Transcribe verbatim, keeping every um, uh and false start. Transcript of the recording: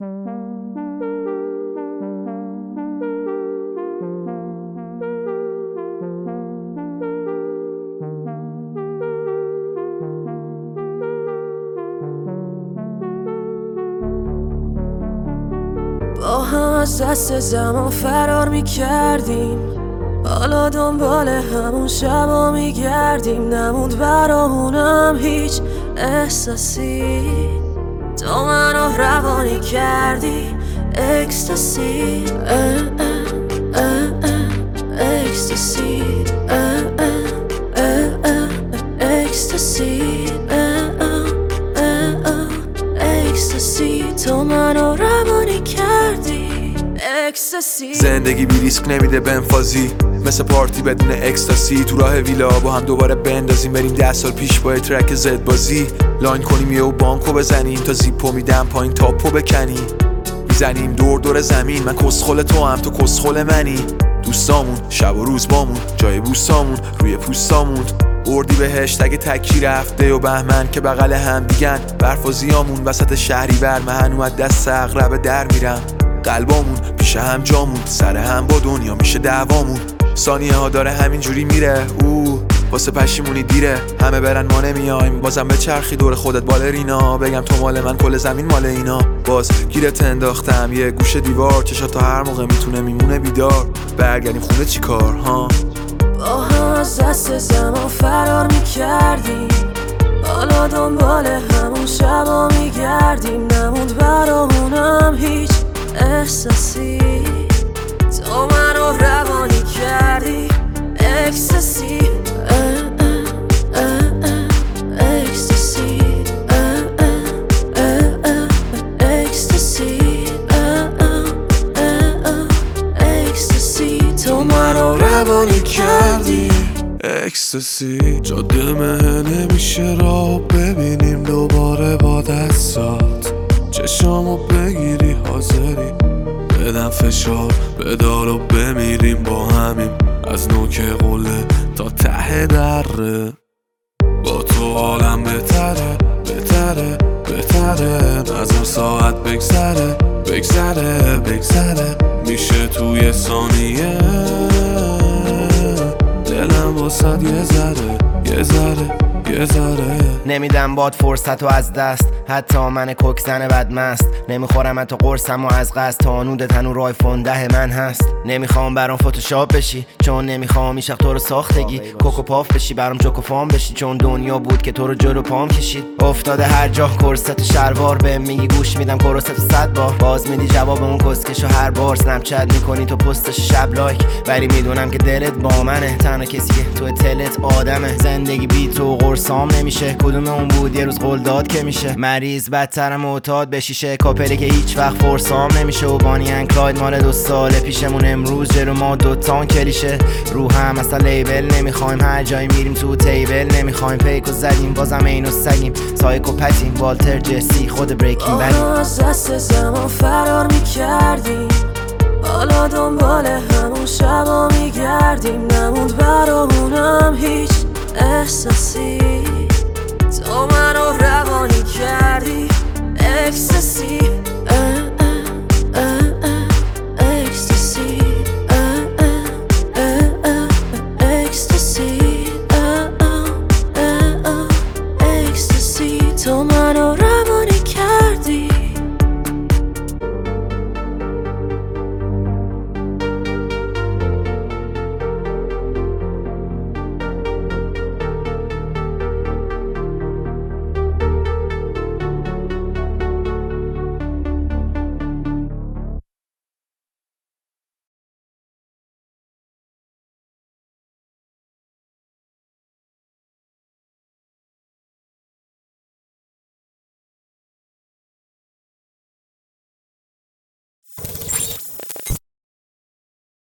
با هم از دست زمان فرار میکردیم، حالا دنبال همون شبا میگردیم. نموند برامونم هیچ احساسی، تو منو روانی کردی. اکستاسی اکستاسی اکستاسی اکستاسی، تو منو روانی کردی. اکستاسی زندگی بی ریسک نمیده بنفازی، مثل پارتی بدون اکستاسی. تو راه ویلا با هم دوباره بندازیم، بریم ده سال پیش با ترک زد بازی. لاین کنیم یه و بانکو بزنیم، تا زیپو میدم پایین تاپو بکنیم. میزنیم دور دور زمین، من کسخل تو هم تو کسخل منی. دوستامون شب و روز بامون، جای بوستامون روی پوستامون. اردی بهشت اگه تکی رفته و بهمن که بغل هم دیگن. برف و زیامون وسط شهری بر، من هنوز دست اغرب در میرم. قلبامون پیش هم جامون، سر هم با دنیا میشه دعوامون. ثانیه ها داره همینجوری میره، او واسه پشیمونی دیره. همه برن ما نمیایم، بازم به چرخی دور خودت بالرینا. بگم تو مال من کل زمین مال اینا. باز گیرت انداختم یه گوشه دیوار، چشات تا هر موقع میتونه میمونه بیدار. برگردیم خونه چی کار ها؟ با هم از دست زمان فرار میکردیم، حالا دنبال همون شبا میگردیم. نموند برامونم هیچ احساسی، تو منو روانی کردی. اکستاسی اکستاسی اکستاسی اکستاسی، تو منو روانی کردی. اکستاسی جاده مه نمیشه راه ببینیم دوباره با دستات. چشامو بگیری حاضری بدم فشار بدار و بمیریم با همیم. از نوک قله تا ته دره، با تو عالم بهتره بهتره بهتره. نظر ساعت بگذره بگذره بگذره، میشه توی ثانیه. دلم واسد یه ذره یه ذره یه ذره. نمیدم باد فرصت و از دست، حتی من کوک زن بدمست. نمیخورم حتی قرصم و از قصد، تا نود تنور آیفون ده من هست. نمیخوام برام فتوشاپ بشی، چون نمیخوام ایشق تو رو ساختگی. کوکو پاف بشی برام جوکو فام بشی، چون دنیا بود که تو رو جلو پام کشید. افتاده هر جا کرست شلوار، به میگی گوش میدم کرست صد بار. باز میدی جواب اون کسکشو هر بار. سنپ چت میکنی تو پستش شب لایک، ولی میدونم که دلت با منه. تنها کسی که تو تلت آدمه. زندگی بی تو قرصام نمیشه، کدوم اون بود یه روز قول داد که میشه. مریض بدتر معتاد به شیشه، کاپلی که هیچ وقت فرسام نمیشه. و بانی ان کلاید مال دو سال پیشمون، امروز جلو ما دوتان کلیشه. رو هم اصلا لیبل نمیخوایم، هر جایی میریم تو تیبل نمیخوایم. پیکو زدیم بازم اینو سگیم، سایکو پتیم والتر جسی خود بریکینگ بد. از دست زمان فرار میکردیم، حالا دنبال همون شبا میگردیم. نموند برامونم هیچ احساسی، تو منو روانی کردی. اکستاسی اکستاسی اکستاسی اکستاسی، تو منو